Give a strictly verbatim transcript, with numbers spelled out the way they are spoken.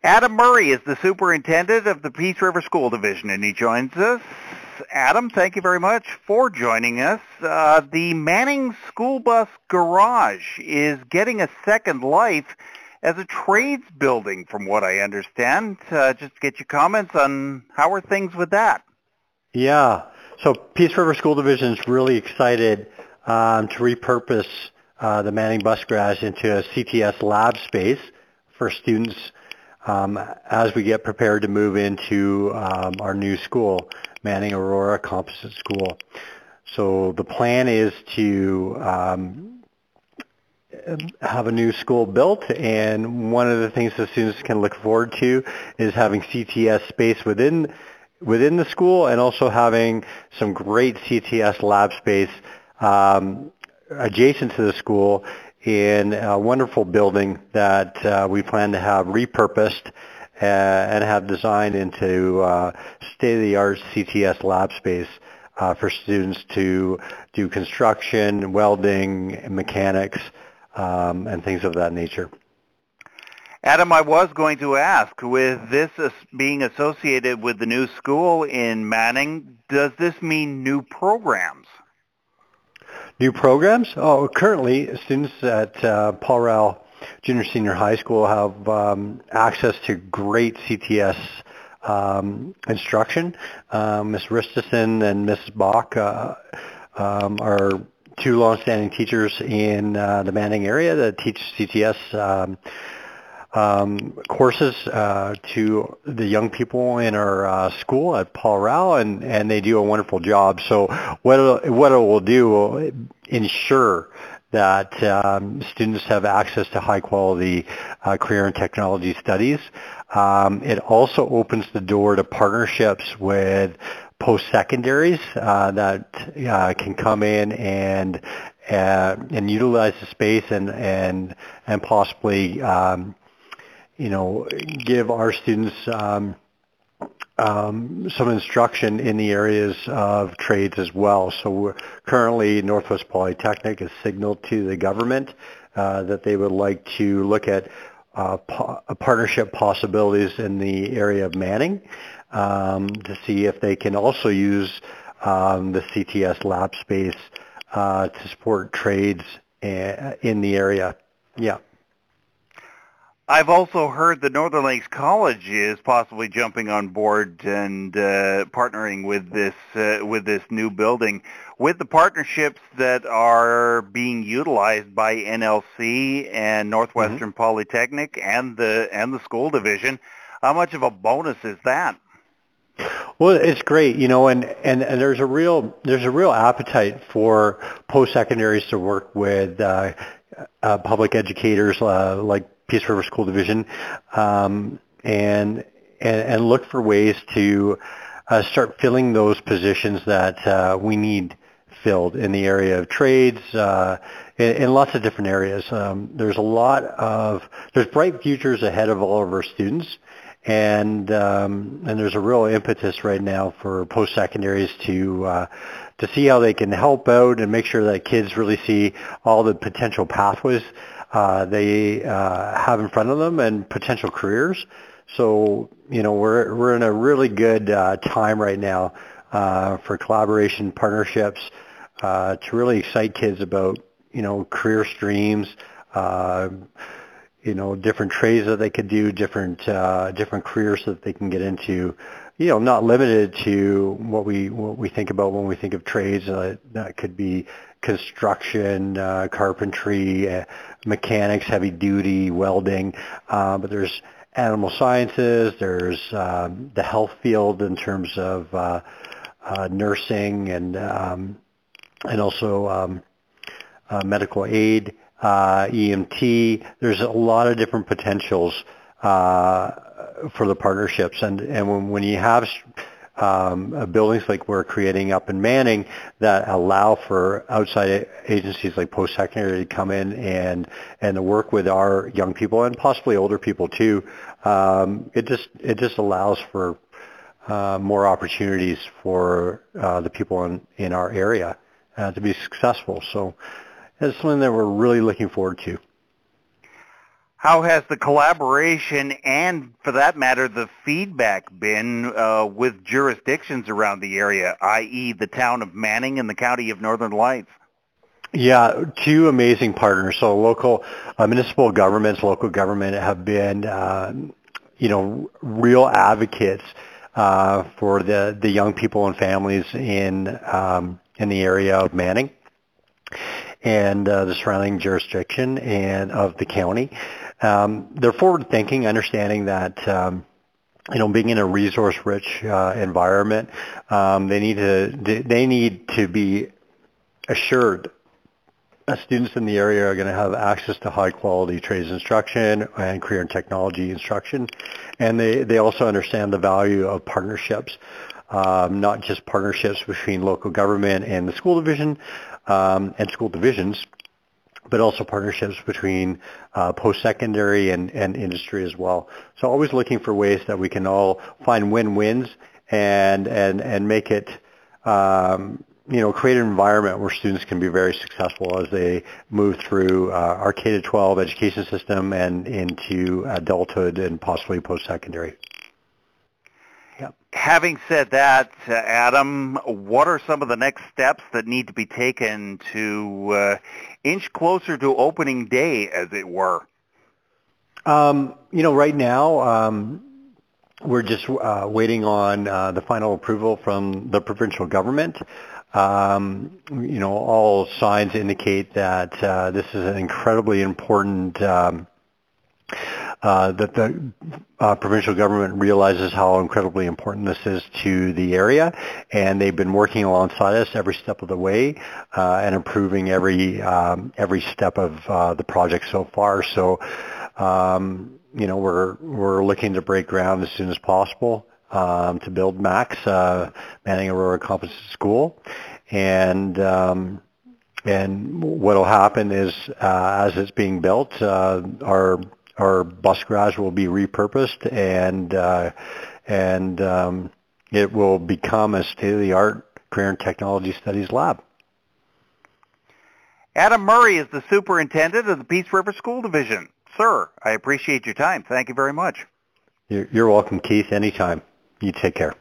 Adam Murray is the superintendent of the Peace River School Division, and he joins us. Adam, thank you very much for joining us. Uh, the Manning School Bus Garage is getting a second life as a trades building, from what I understand. Uh, just to get your comments on how are things with that? Yeah, so Peace River School Division is really excited um, to repurpose uh, the Manning Bus Garage into a C T S lab space for students um, as we get prepared to move into um, our new school, Manning Aurora Composite School. So the plan is to um, have a new school built, and one of the things the students can look forward to is having C T S space within within the school, and also having some great C T S lab space um, adjacent to the school in a wonderful building that uh, we plan to have repurposed uh, and have designed into uh, state-of-the-art C T S lab space uh, for students to do construction, welding, mechanics, um, and things of that nature. Adam, I was going to ask, with this being associated with the new school in Manning, does this mean new programs? New programs? Oh, currently, students at uh, Paul Rowell Junior Senior High School have um, access to great C T S um, instruction. Uh, Miz Ristison and Missus Bach uh, um, are two longstanding teachers in uh, the Manning area that teach C T S um, um, courses uh, to the young people in our uh, school at Paul Rowell, and, and they do a wonderful job. So what it, what it will do will ensure that um, students have access to high-quality uh, career and technology studies. Um, it also opens the door to partnerships with post-secondaries uh, that uh, can come in and uh, and utilize the space and and and possibly um, you know, give our students um, um, some instruction in the areas of trades as well. So we're currently, Northwest Polytechnic has signaled to the government uh, that they would like to look at uh, po- partnership possibilities in the area of Manning um, to see if they can also use um, the C T S lab space uh, to support trades a- in the area. Yeah. I've also heard that Northern Lakes College is possibly jumping on board and uh, partnering with this uh, with this new building. With the partnerships that are being utilized by N L C and Northwestern mm-hmm. Polytechnic and the and the school division, how much of a bonus is that? Well, it's great, you know, and, and, and there's a real there's a real appetite for post-secondaries to work with uh, uh, public educators uh, like Peace River School Division, um, and, and and look for ways to uh, start filling those positions that uh, we need filled in the area of trades, uh, in, in lots of different areas. Um, there's a lot of there's bright futures ahead of all of our students, and um, and there's a real impetus right now for post-secondaries to uh, to see how they can help out and make sure that kids really see all the potential pathways Uh, they uh, have in front of them and potential careers. So, you know, we're we're in a really good uh, time right now uh, for collaboration, partnerships, uh, to really excite kids about, you know, career streams, uh, you know, different trades that they could do, different uh, different careers that they can get into. You know, not limited to what we what we think about when we think of trades. Uh, that could be construction, uh, carpentry, uh, mechanics, heavy duty, welding. Uh, but there's animal sciences. There's um, the health field in terms of uh, uh, nursing and um, and also um, uh, medical aid, uh, E M T. There's a lot of different potentials uh, for the partnerships, and and when, when you have um, uh, buildings like we're creating up in Manning that allow for outside agencies like post-secondary to come in and and to work with our young people and possibly older people too, um, it just it just allows for uh, more opportunities for uh, the people in in our area uh, to be successful. So it's something that we're really looking forward to. How has the collaboration and, for that matter, the feedback been uh, with jurisdictions around the area, that is the town of Manning and the county of Northern Lights? Yeah, two amazing partners. So local uh, municipal governments, local government have been, uh, you know, real advocates uh, for the, the young people and families in um, in the area of Manning and uh, the surrounding jurisdiction and of the county. Um, they're forward-thinking, understanding that, um, you know, being in a resource-rich uh, environment, um, they need to they need to be assured that students in the area are going to have access to high-quality trades instruction and career and technology instruction, and they they also understand the value of partnerships, um, not just partnerships between local government and the school division um, and school divisions, but also partnerships between uh, post-secondary and, and industry as well. So always looking for ways that we can all find win-wins and and and make it, um, you know, create an environment where students can be very successful as they move through uh, our K to twelve education system and into adulthood and possibly post-secondary. Having said that, uh, Adam, what are some of the next steps that need to be taken to uh, inch closer to opening day, as it were? Um, you know, right now um, we're just uh, waiting on uh, the final approval from the provincial government. Um, you know, all signs indicate that uh, this is an incredibly important um, Uh, that the uh, provincial government realizes how incredibly important this is to the area, and they've been working alongside us every step of the way uh, and improving every um, every step of uh, the project so far. So, um, you know, we're we're looking to break ground as soon as possible um, to build MAX, uh, Manning Aurora Composite School, and um, and what will happen is uh, as it's being built, uh, our Our bus garage will be repurposed, and uh, and um, it will become a state-of-the-art career and technology studies lab. Adam Murray is the superintendent of the Peace River School Division. Sir, I appreciate your time. Thank you very much. You're, you're welcome, Keith. Anytime. You take care.